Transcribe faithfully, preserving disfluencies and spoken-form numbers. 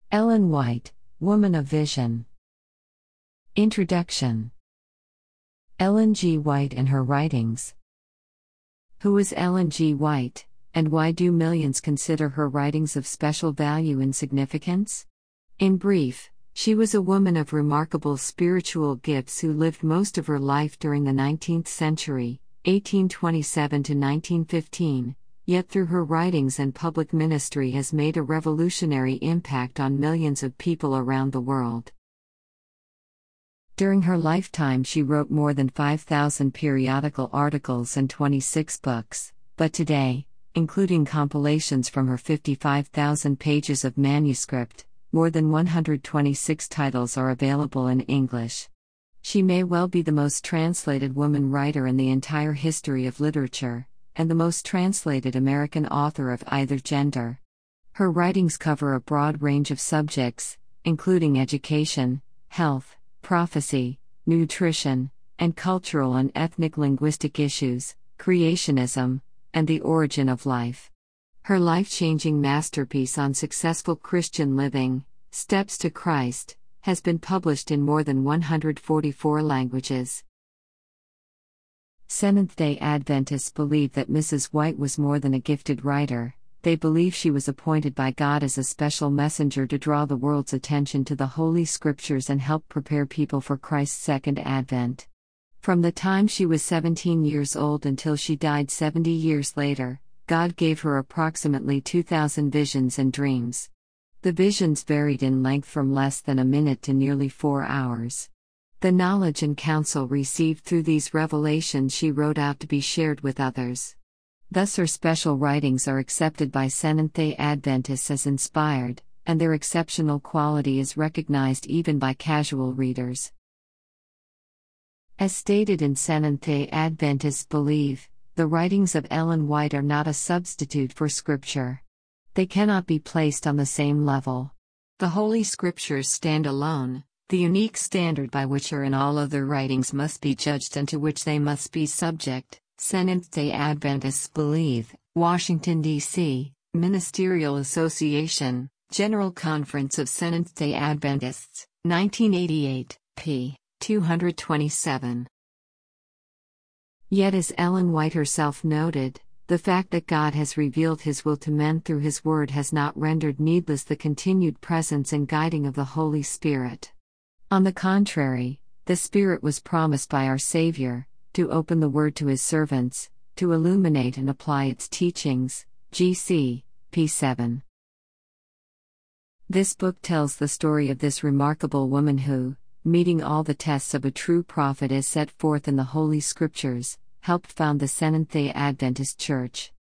Ellen White, Woman of Vision. Introduction. Ellen G. White and her writings. Who is Ellen G. White, and why do millions consider her writings of special value and significance? In brief, she was a woman of remarkable spiritual gifts who lived most of her life during the nineteenth century, eighteen twenty-seven to nineteen fifteen, yet through her writings and public ministry has made a revolutionary impact on millions of people around the world. During her lifetime she wrote more than five thousand periodical articles and twenty-six books, but today, including compilations from her fifty-five thousand pages of manuscript, more than one hundred twenty-six titles are available in English. She may well be the most translated woman writer in the entire history of literature, and the most translated American author of either gender. Her writings cover a broad range of subjects, including education, health, prophecy, nutrition, and cultural and ethnic linguistic issues, creationism, and the origin of life. Her life-changing masterpiece on successful Christian living, Steps to Christ, has been published in more than one hundred forty-four languages. Seventh-day Adventists believe that Missus White was more than a gifted writer. They believe she was appointed by God as a special messenger to draw the world's attention to the Holy Scriptures and help prepare people for Christ's second advent. From the time she was seventeen years old until she died seventy years later, God gave her approximately two thousand visions and dreams. The visions varied in length from less than a minute to nearly four hours. The knowledge and counsel received through these revelations she wrote out to be shared with others. Thus her special writings are accepted by Seventh-day Adventists as inspired, and their exceptional quality is recognized even by casual readers. As stated in Seventh-day Adventists Believe, the writings of Ellen White are not a substitute for Scripture. They cannot be placed on the same level. The Holy Scriptures stand alone, the unique standard by which her and all other writings must be judged and to which they must be subject. Seventh-day Adventists Believe, Washington, D C, Ministerial Association, General Conference of Seventh-day Adventists, nineteen eighty-eight, p. two twenty-seven. Yet as Ellen White herself noted, the fact that God has revealed His will to men through His Word has not rendered needless the continued presence and guiding of the Holy Spirit. On the contrary, the Spirit was promised by our Savior, to open the Word to His servants, to illuminate and apply its teachings. G C, p seven. This book tells the story of this remarkable woman who, meeting all the tests of a true prophet as set forth in the Holy Scriptures, helped found the Seventh-day Adventist Church.